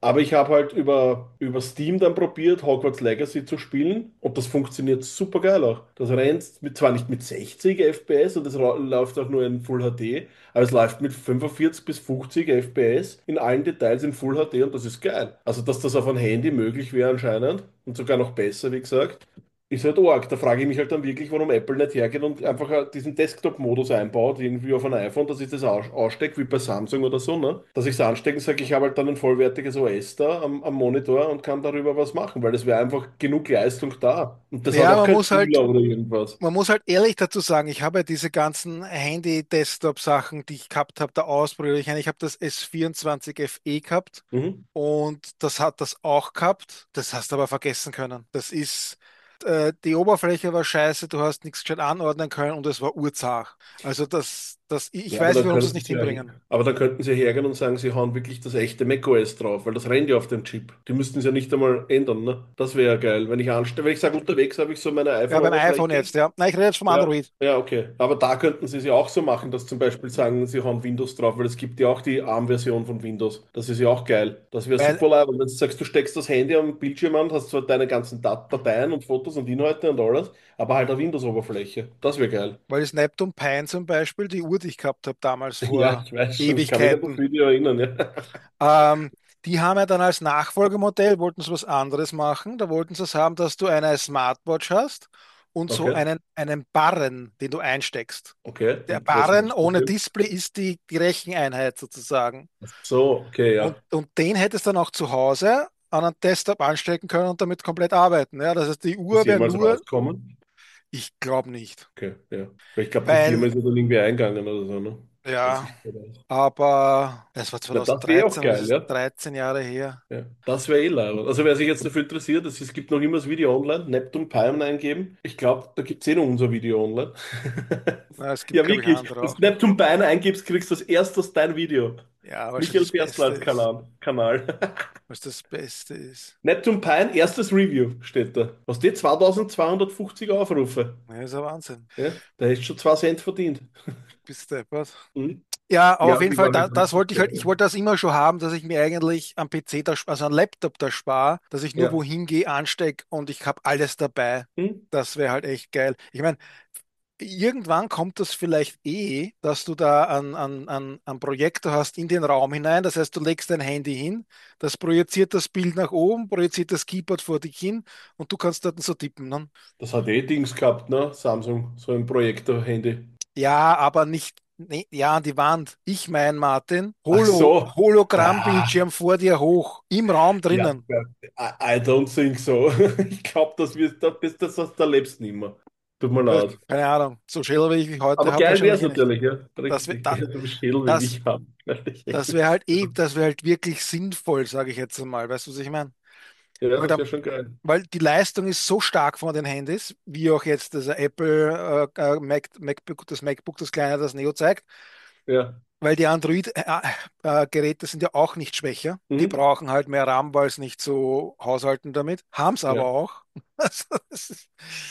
Aber ich habe halt über, über Steam dann probiert, Hogwarts Legacy zu spielen und das funktioniert super geil auch. Das rennt mit, zwar nicht mit sechzig F P S und es ra- läuft auch nur in Full H D, aber es läuft mit fünfundvierzig bis fünfzig F P S in allen Details in Full H D und das ist geil. Also, dass das auf einem Handy möglich wäre anscheinend und sogar noch besser, wie gesagt. Ist halt arg. Da frage ich mich halt dann wirklich, warum Apple nicht hergeht und einfach äh, diesen Desktop-Modus einbaut, irgendwie auf ein iPhone, dass ich das aus ausstecke, wie bei Samsung oder so, ne? Dass ich es anstecke und sage, ich habe halt dann ein vollwertiges O S da am, am Monitor und kann darüber was machen, weil es wäre einfach genug Leistung da. Und das hat Ja, auch man kein muss halt, Spieler oder irgendwas. man muss halt ehrlich dazu sagen, ich habe ja diese ganzen Handy-Desktop-Sachen, die ich gehabt habe, da ausprobiert. Ich meine, ich habe das S vierundzwanzig F E gehabt Mhm. und das hat das auch gehabt. Das hast du aber vergessen können. Das ist, äh, die Oberfläche war scheiße, du hast nichts gescheit anordnen können und es war urzart. Also das, das, ich Ja, aber weiß nicht, dann warum sie es könnten nicht sie ja, hinbringen. aber dann könnten sie hergehen und sagen, sie hauen wirklich das echte macOS drauf, weil das rennt ja auf dem Chip. Die müssten es ja nicht einmal ändern, ne? Das wäre ja geil. Wenn ich anstelle, wenn ich sage, unterwegs habe ich so meine Ja, beim iPhone iPhone-Oberfläche. jetzt, ja. Nein, ich rede jetzt vom Ja, Android. ja, okay. Aber da könnten sie es ja auch so machen, dass zum Beispiel sagen, sie hauen Windows drauf, weil es gibt ja auch die ARM-Version von Windows. Das ist ja auch geil. Das wäre Weil, super leid. Und wenn du sagst, du steckst das Handy am Bildschirm an, hast zwar deine ganzen Dat Dateien und Fotos und Inhalte und alles, aber halt eine Windows-Oberfläche. Das wäre geil. weil das Neptune Pine zum Beispiel, die Uhr, die ich gehabt habe damals Ja, vor ich weiß schon. Ich kann mich an das Ewigkeiten, Video erinnern, ja. ähm, die haben ja dann als Nachfolgemodell, wollten sie was anderes machen. Da wollten sie es haben, dass du eine Smartwatch hast und so Okay, einen, einen Barren, den du einsteckst. okay. Der Und was Barren machst du ohne dafür? Display ist die, die Recheneinheit sozusagen. So, okay, Und, ja. und den hättest du dann auch zu Hause an einen Desktop anstecken können und damit komplett arbeiten. Ja, das heißt, die Ist Uhr wäre jemals nur, rauskommen? ich glaube nicht. Okay, ja. Weil ich glaube, die Firma Weil, ist ja dann irgendwie eingegangen oder so, ne? Was ja, ich da weiß. aber es war Na, das wäre auch zwanzig dreizehn, was geil, ist ja. dreizehn Jahre her? Ja, das wäre eh leibend. Also wer sich jetzt dafür interessiert, es, es gibt noch immer das Video online, Neptune Palm eingeben. Ich glaube, da gibt es eh noch unser Video online. Na, es gibt, Ja, glaube ich, wirklich. andere Wenn du auch. Neptune Palm eingibst, kriegst du als erstes dein Video. Ja, weil es Michael das Beste Berstland ist. Kanal. Kanal. Was das Beste ist. Neptune Pine, erstes Review steht da. Was die zweitausendzweihundertfünfzig Aufrufe. Ja, ist ein Wahnsinn. Ja, da hast du schon zwei Cent verdient. Bist deppert. Mhm. Ja, aber Ja, auf jeden die Fall, waren da, halt das richtig wollte ich halt, ich geil. wollte das immer schon haben, dass ich mir eigentlich am P C, da, also am Laptop da spare, dass ich nur Ja. wohin gehe, anstecke und ich habe alles dabei. Mhm. Das wäre halt echt geil. Ich meine, irgendwann kommt das vielleicht eh, dass du da einen, einen, einen, einen Projektor hast in den Raum hinein. Das heißt, du legst dein Handy hin, das projiziert das Bild nach oben, projiziert das Keyboard vor dich hin und du kannst dort so tippen. Ne? Das hat eh Dings gehabt, ne? Samsung, so ein Projektor-Handy. Ja, aber nicht, nee, ja, an die Wand. Ich mein, Martin, Ach Holo, so. Ah, Hologrammbildschirm vor dir hoch, im Raum ja, drinnen. I, I don't think so. Ich glaube, das wird, das, das, das, das erlebst nicht mehr. Tut mir Das, leid. keine Ahnung, so schädlich wie ich heute Aber habe, geil wäre wahrscheinlich es eh nicht. natürlich, ja. Das, wär- Richtig. da, So Schädel will das, ich haben. das wäre halt eh, das wäre halt wirklich sinnvoll, sage ich jetzt einmal. Weißt du, was ich meine? Ja, Weil, das da, wäre schon geil. weil die Leistung ist so stark von den Handys, wie auch jetzt das Apple äh, äh, Mac, MacBook, das MacBook, das kleine, das Neo zeigt. Ja. Weil die Android-Geräte sind ja auch nicht schwächer. Die Mhm. brauchen halt mehr RAM, weil es nicht so haushalten damit. Haben es aber Ja. auch. Also, das ist,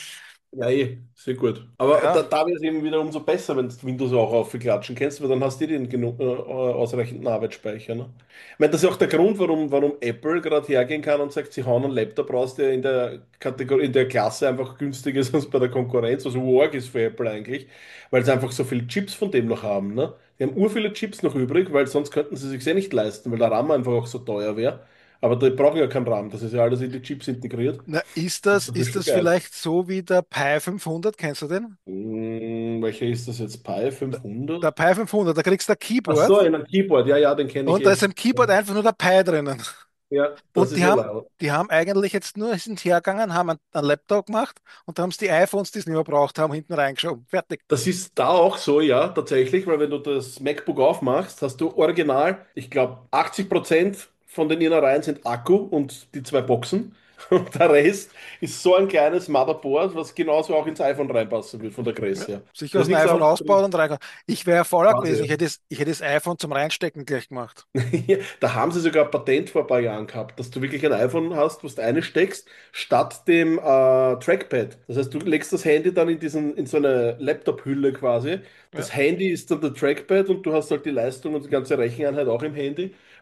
Ja, eh, sehr gut. Aber da, ja, da wäre es eben wieder umso besser, wenn du Windows auch aufklatschen kannst, weil dann hast du den genug, äh, ausreichenden Arbeitsspeicher. Ne? Ich meine, das ist auch der Grund, warum, warum Apple gerade hergehen kann und sagt, sie hauen einen Laptop raus, der in der Kategorie, in der Klasse einfach günstiger ist als bei der Konkurrenz, was arg ist für Apple eigentlich, weil sie einfach so viele Chips von dem noch haben. Ne? Die haben ur viele Chips noch übrig, weil sonst könnten sie sich eh nicht leisten, weil der RAM einfach auch so teuer wäre. Aber die brauchen ja keinen RAM, das ist ja alles in die Chips integriert. na, ist das, Das ist ist schon das geil. vielleicht so wie der Pi fünfhundert? Kennst du den? Hm, welcher ist das jetzt? Pi Der fünfhundert? Pi fünfhundert, da kriegst du ein Ach so, Keyboard in einem Keyboard. Ja, ja, den kenne ich und da eh. ist im Keyboard einfach nur der Pi drinnen. Ja, das Und ist die eh haben, laut. die haben eigentlich jetzt nur, sind hergegangen, haben einen, einen Laptop gemacht und haben es die iPhones, die es nicht mehr braucht haben, hinten reingeschoben. Fertig. Das ist da auch so, ja, tatsächlich, weil wenn du das MacBook aufmachst, hast du original, ich glaube, achtzig Prozent von den Innereien sind Akku und die zwei Boxen. Und der Rest ist so ein kleines Motherboard, was genauso auch ins iPhone reinpassen wird, von der Ja, Größe her. sich Da aus ist dem nichts iPhone anderes ausbaut drin. und reinkommt. Ich wäre voller Quasi, gewesen. ja. Ich hätte das, ich hätte das iPhone zum Reinstecken gleich gemacht. Ja, da haben sie sogar ein Patent vor ein paar Jahren gehabt, dass du wirklich ein iPhone hast, was du einsteckst, statt dem äh, Trackpad. Das heißt, du legst das Handy dann in diesen, in so eine Laptop-Hülle quasi. Ja. Das Handy ist dann der Trackpad und du hast halt die Leistung und die ganze Recheneinheit auch im Handy.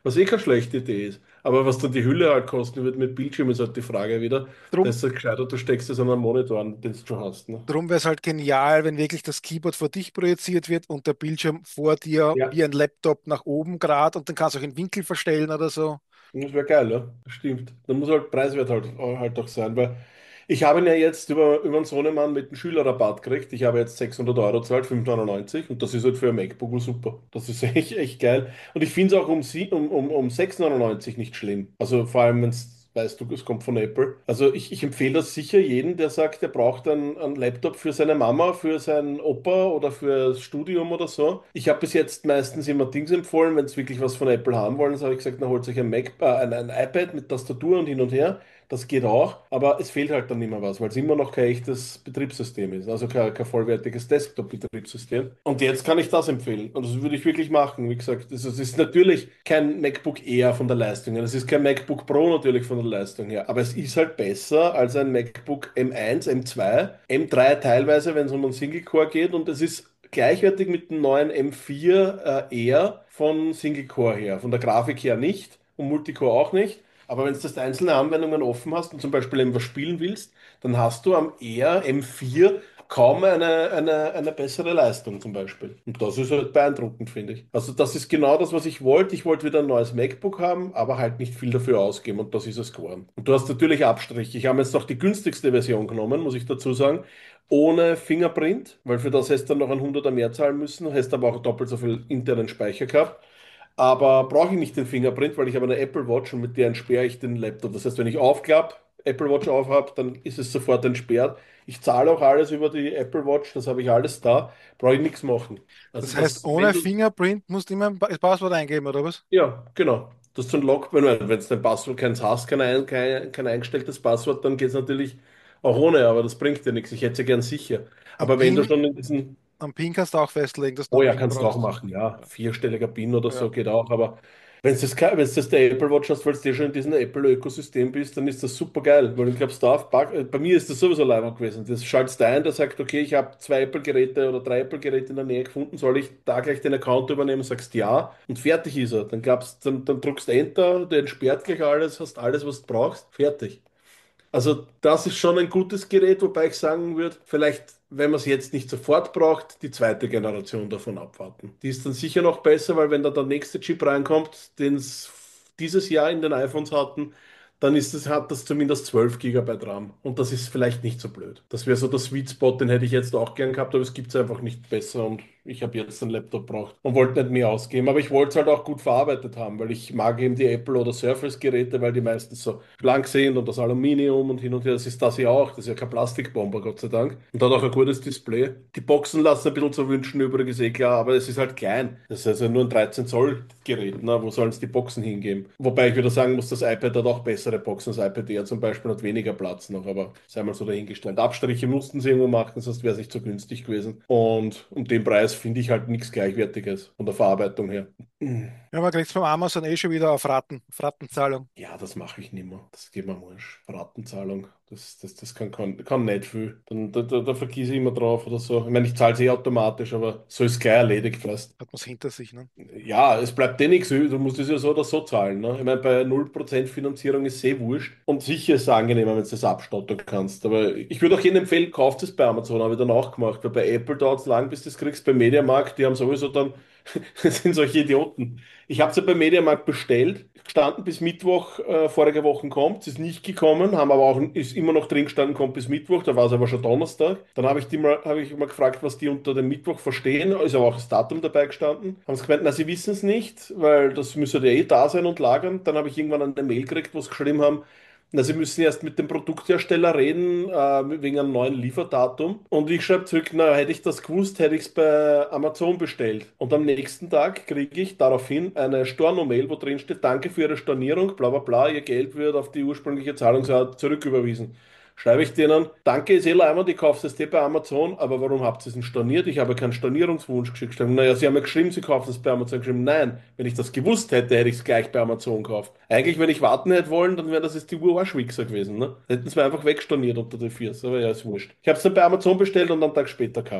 Was eh keine schlechte Idee ist. Aber was dann die Hülle halt kosten wird mit Bildschirm, ist halt die Frage wieder. Da Drum, ist es gescheiter, du steckst es an einen Monitor an, den du schon hast. Ne? drum wäre es halt genial, wenn wirklich das Keyboard vor dich projiziert wird und der Bildschirm vor dir Ja. wie ein Laptop nach oben gerade und dann kannst du auch den Winkel verstellen oder so. Das wäre geil, ja. Das stimmt. Dann muss halt preiswert halt, halt auch sein, weil ich habe ihn ja jetzt über, über einen Sohnemann mit einem Schülerrabatt gekriegt. Ich habe jetzt sechshundert Euro gezahlt, fünf neunundneunzig und das ist halt für ein MacBook super. Das ist echt, echt geil. Und ich finde es auch um, sie, um, um, um sechs neunundneunzig nicht schlimm. Also vor allem, wenn es, weißt du, es kommt von Apple. Also ich, ich empfehle das sicher jedem, der sagt, er braucht einen, einen Laptop für seine Mama, für seinen Opa oder für das Studium oder so. Ich habe bis jetzt meistens immer Dings empfohlen, wenn es wirklich was von Apple haben wollen, so habe ich gesagt, na holt euch ein Mac, äh, ein, ein iPad mit Tastatur und hin und her. Das geht auch, aber es fehlt halt dann immer was, weil es immer noch kein echtes Betriebssystem ist, also kein, kein vollwertiges Desktop-Betriebssystem. Und jetzt kann ich das empfehlen. Und das würde ich wirklich machen. Wie gesagt, es es ist natürlich kein MacBook Air von der Leistung her. Es ist kein MacBook Pro natürlich von der Leistung her. Aber es ist halt besser als ein MacBook M eins, M zwei, M drei teilweise, wenn es um einen Single-Core geht. Und es ist gleichwertig mit dem neuen M vier äh, Air von Single-Core her. Von der Grafik her nicht und Multicore auch nicht. Aber wenn du das einzelne Anwendungen offen hast und zum Beispiel eben was spielen willst, dann hast du am Air M vier kaum eine, eine, eine bessere Leistung zum Beispiel. Und das ist halt beeindruckend, finde ich. Also das ist genau das, was ich wollte. Ich wollte wieder ein neues MacBook haben, aber halt nicht viel dafür ausgeben und das ist es geworden. Und du hast natürlich Abstriche. Ich habe jetzt noch die günstigste Version genommen, muss ich dazu sagen, ohne Fingerprint, weil für das hättest du dann noch ein Hunderter mehr zahlen müssen, hättest aber auch doppelt so viel internen Speicher gehabt. Aber brauche ich nicht den Fingerprint, weil ich habe eine Apple Watch und mit der entsperre ich den Laptop. Das heißt, wenn ich aufklappe, Apple Watch aufhab, dann ist es sofort entsperrt. Ich zahle auch alles über die Apple Watch, das habe ich alles da, brauche ich nichts machen. Also Das heißt, das, wenn ohne du, Fingerprint musst du immer ein Pa- das Passwort eingeben, oder was? ja, genau. Das ist so ein Lock, wenn du, wenn du dein Passwort keins hast, kein, ein, kein, kein eingestelltes Passwort, dann geht es natürlich auch ohne, aber das bringt dir nichts. Ich hätte es ja gern sicher. Am Aber wenn du PIN, schon in diesen am PIN kannst du auch festlegen, dass du Oh einen ja, PIN kannst du auch brauchst. machen, ja. Ja. Vierstelliger PIN oder Ja. so geht auch, aber wenn du das, ke- wenn's das der Apple Watch hast, weil du schon in diesem Apple-Ökosystem bist, dann ist das super geil, weil ich glaube, da auf Bug- äh, bei mir ist das sowieso leider gewesen. Das schaltest du ein, der sagt, okay, ich habe zwei Apple-Geräte oder drei Apple-Geräte in der Nähe gefunden, soll ich da gleich den Account übernehmen? Sagst ja und fertig ist er. Dann, glaubst, dann, dann drückst Enter, der entsperrt gleich alles, hast alles, was du brauchst, fertig. Also das ist schon ein gutes Gerät, wobei ich sagen würde, vielleicht, wenn man es jetzt nicht sofort braucht, die zweite Generation davon abwarten. Die ist dann sicher noch besser, weil wenn da der nächste Chip reinkommt, den es dieses Jahr in den iPhones hatten, dann ist es, hat das zumindest zwölf Gigabyte RAM. Und das ist vielleicht nicht so blöd. Das wäre so der Sweet Spot, den hätte ich jetzt auch gern gehabt, aber es gibt es einfach nicht besser und ich habe jetzt einen Laptop braucht und wollte nicht mehr ausgeben. Aber ich wollte es halt auch gut verarbeitet haben, weil ich mag eben die Apple- oder Surface-Geräte, weil die meistens so schlank sind und das Aluminium und hin und her. Das ist das ja auch. Das ist ja kein Plastikbomber, Gott sei Dank. Und hat auch ein gutes Display. Die Boxen lassen ein bisschen zu wünschen, übrigens eh klar, aber es ist halt klein. Das ist also nur ein dreizehn Zoll Gerät. Ne? Wo sollen es die Boxen hingeben? Wobei ich wieder sagen muss, das iPad hat auch bessere Boxen. Das iPad Air zum Beispiel hat weniger Platz noch, aber sei mal so dahingestellt. Abstriche mussten sie irgendwo machen, sonst wäre es nicht so günstig gewesen. Und um den Preis finde ich halt nichts Gleichwertiges von der Verarbeitung her. Ja, man kriegt es vom Amazon eh schon wieder auf Raten, auf Ratenzahlung. Ja, das mache ich nicht mehr. Das geht mir wurscht. Ratenzahlung, das, das, das kann, kann, kann nicht viel. Dann, da, da, da vergieße ich immer drauf oder so. Ich meine, ich zahle es eh automatisch, aber so ist es gleich erledigt fast. Hat man es hinter sich, ne? Ja, es bleibt eh nichts übrig. Du musst es ja so oder so zahlen. Ne? Ich meine, bei null Prozent Finanzierung ist es eh wurscht. Und sicher ist es angenehmer, wenn du das abstottern kannst. Aber ich würde auch jedem empfehlen, kauft es bei Amazon, habe ich dann auch gemacht. Weil bei Apple dauert es lang, bis du es kriegst. Beim Mediamarkt, die haben sowieso dann, das sind solche Idioten. Ich habe es ja beim Mediamarkt bestellt, gestanden bis Mittwoch, äh, vorige Woche kommt, es ist nicht gekommen, haben aber auch, ist immer noch drin gestanden, kommt bis Mittwoch, da war es aber schon Donnerstag. Dann habe ich die mal, habe ich mal gefragt, was die unter dem Mittwoch verstehen, ist aber auch das Datum dabei gestanden. Haben sie gemeint, na, sie wissen es nicht, weil das müsste ja eh da sein und lagern. Dann habe ich irgendwann eine Mail gekriegt, wo sie geschrieben haben, na, Sie müssen erst mit dem Produkthersteller reden, äh, wegen einem neuen Lieferdatum. Und ich schreibe zurück, na, hätte ich das gewusst, hätte ich es bei Amazon bestellt. Und am nächsten Tag kriege ich daraufhin eine Storno-Mail, wo drin steht, danke für Ihre Stornierung, bla bla bla, Ihr Geld wird auf die ursprüngliche Zahlungsart zurücküberwiesen. Schreibe ich denen, danke, ist eh leimend, ich kaufe es eh bei Amazon, aber warum habt ihr es denn storniert? Ich habe keinen Stornierungswunsch geschickt. Naja, Sie haben ja geschrieben, Sie kaufen es bei Amazon. Geschrieben, nein, wenn ich das gewusst hätte, hätte ich es gleich bei Amazon gekauft. Eigentlich, wenn ich warten hätte wollen, dann wäre das jetzt die Urarschwichser gewesen. Ne? Hätten sie mir einfach wegstorniert unter die Viers, aber ja, ist wurscht. Ich habe es dann bei Amazon bestellt und einen Tag später gehabt.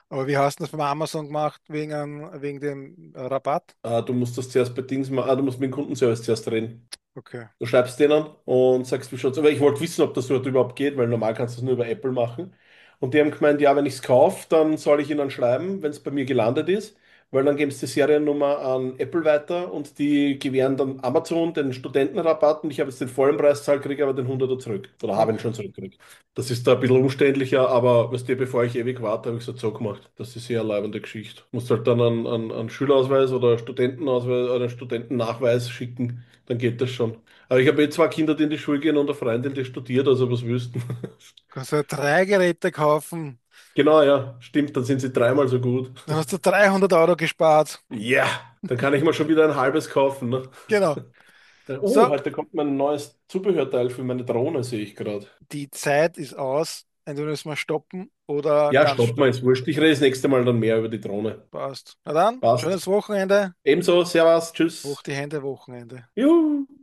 Aber wie hast du das beim Amazon gemacht wegen, einem- wegen dem Rabatt? Äh, du musst das zuerst bei Dings machen, ah, du musst mit dem Kundenservice zuerst reden. Okay. Du schreibst denen und sagst, wie schaut's. Aber ich wollte wissen, ob das dort überhaupt geht, weil normal kannst du es nur über Apple machen. Und die haben gemeint, ja, wenn ich es kaufe, dann soll ich ihnen schreiben, wenn es bei mir gelandet ist, weil dann geben sie die Seriennummer an Apple weiter und die gewähren dann Amazon den Studentenrabatt und ich habe jetzt den vollen Preis zahlt, kriege aber den hunderter zurück. Oder habe ihn Okay. schon zurückgekriegt. Das ist da ein bisschen umständlicher, aber was dir, bevor ich ewig warte, habe ich es so gemacht. Das ist eher eine leibende Geschichte. Du musst halt dann einen, einen, einen Schülerausweis oder Studentenausweis oder einen Studentennachweis schicken, dann geht das schon. Aber ich habe eh zwei Kinder, die in die Schule gehen und eine Freundin, die studiert, also was wüssten. Kannst du drei Geräte kaufen, Genau, ja, stimmt, dann sind sie dreimal so gut. dann hast du dreihundert Euro gespart. Ja, dann kann ich mal schon wieder ein halbes kaufen, ne? Genau. Oh, So, heute kommt mein neues Zubehörteil für meine Drohne, sehe ich gerade. die Zeit ist aus. Entweder müssen wir stoppen oder Ja, ganz stopp mal, ist stoppen. wurscht. Ich rede das nächste Mal dann mehr über die Drohne. Passt. Na dann, Passt. schönes Wochenende. Ebenso, Servus, Hoch tschüss. die Hände, Wochenende. Juhu.